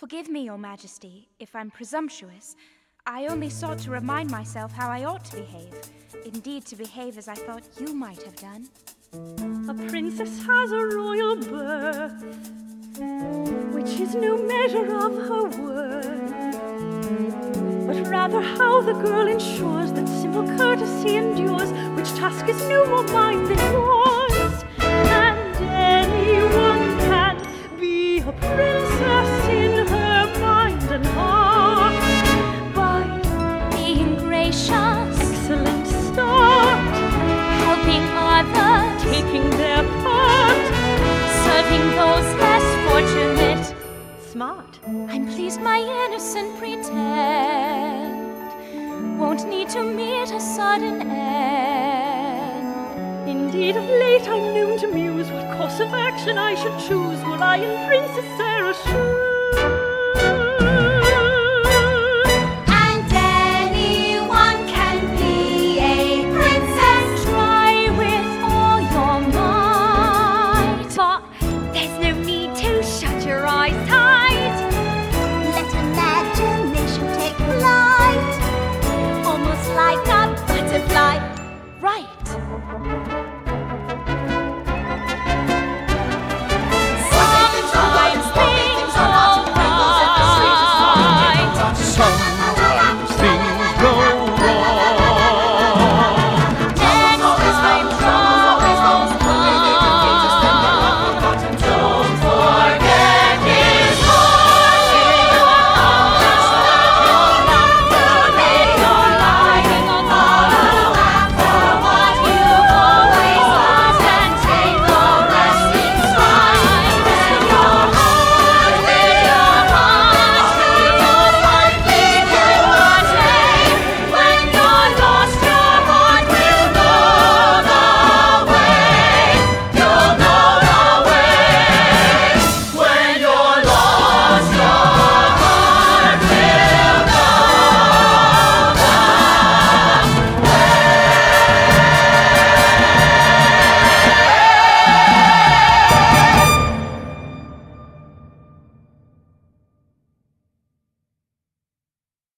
Forgive me, Your Majesty, if I'm presumptuous. I only sought to remind myself how I ought to behave. Indeed, to behave as I thought you might have done. A princess has a royal birth, which is no measure of her worth, but rather how the girl ensures that simple courtesy endures, which task is no more mine than yours. And anyone can be a princess in her mind and heart by Being gracious, excellent start, helping others, taking their part, serving those less fortunate. smart. I'm pleased my innocent pretend won't need to meet a sudden end. Indeed, of late I'm known to muse what course of action I should choose were I in Princess Sarah's shoes.